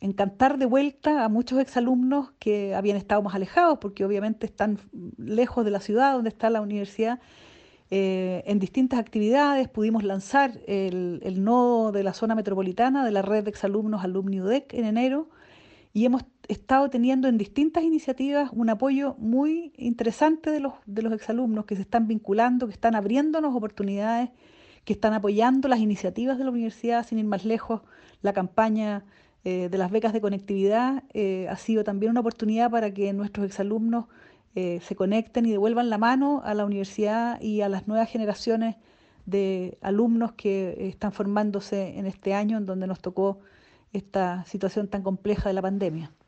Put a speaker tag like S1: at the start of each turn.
S1: encantar de vuelta a muchos exalumnos que habían estado más alejados, porque obviamente están lejos de la ciudad donde está la universidad. En distintas actividades pudimos lanzar el nodo de la zona metropolitana de la red de exalumnos Alumni UDEC en enero y hemos estado teniendo en distintas iniciativas un apoyo muy interesante de los exalumnos que se están vinculando, que están abriéndonos oportunidades, que están apoyando las iniciativas de la universidad, sin ir más lejos. La campaña de las becas de conectividad ha sido también una oportunidad para que nuestros exalumnos se conecten y devuelvan la mano a la universidad y a las nuevas generaciones de alumnos que están formándose en este año en donde nos tocó esta situación tan compleja de la pandemia.